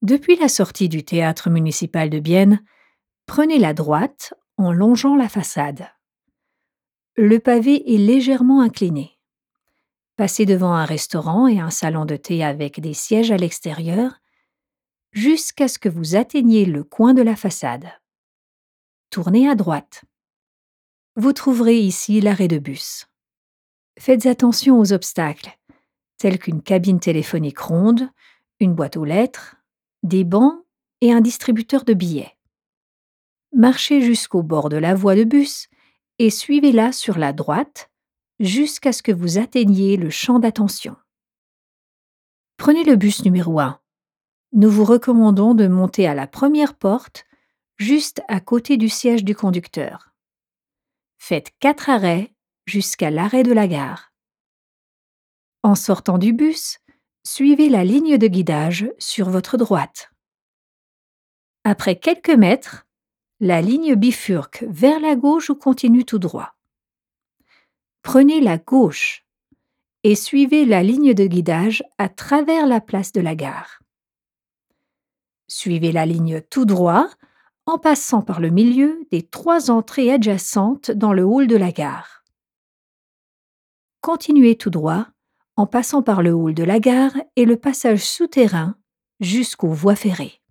Depuis la sortie du théâtre municipal de Bienne, prenez la droite en longeant la façade. Le pavé est légèrement incliné. Passez devant un restaurant et un salon de thé avec des sièges à l'extérieur jusqu'à ce que vous atteigniez le coin de la façade. Tournez à droite. Vous trouverez ici l'arrêt de bus. Faites attention aux obstacles, tels qu'une cabine téléphonique ronde, une boîte aux lettres, des bancs et un distributeur de billets. Marchez jusqu'au bord de la voie de bus et suivez-la sur la droite jusqu'à ce que vous atteigniez le champ d'attention. Prenez le bus numéro 1. Nous vous recommandons de monter à la première porte, juste à côté du siège du conducteur. Faites 4 arrêts jusqu'à l'arrêt de la gare. En sortant du bus, suivez la ligne de guidage sur votre droite. Après quelques mètres, la ligne bifurque vers la gauche ou continue tout droit. Prenez la gauche et suivez la ligne de guidage à travers la place de la gare. Suivez la ligne tout droit en passant par le milieu des 3 entrées adjacentes dans le hall de la gare. Continuez tout droit en passant par le hall de la gare et le passage souterrain jusqu'aux voies ferrées.